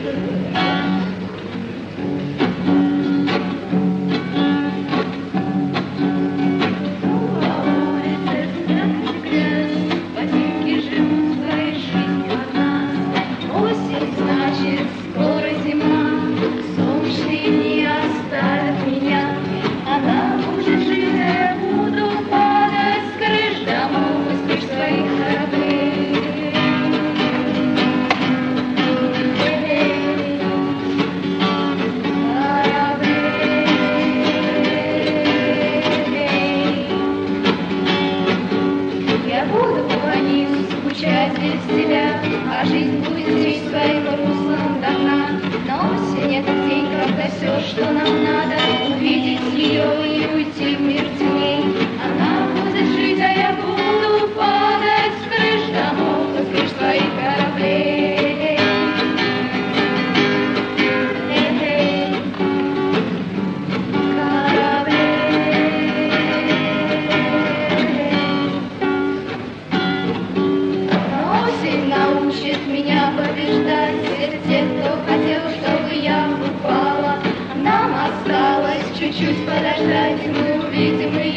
А жизнь будет жить своим руслом до дна. Но осень — это день, когда все, что нам надо, увидеть ее и уйти в мир теней. Она будет жить, а я буду падать с крыш домов, с крыш твоих кораблей. Научит меня побеждать всех тех, кто хотел, чтобы я упала. Нам осталось чуть-чуть подождать, мы увидим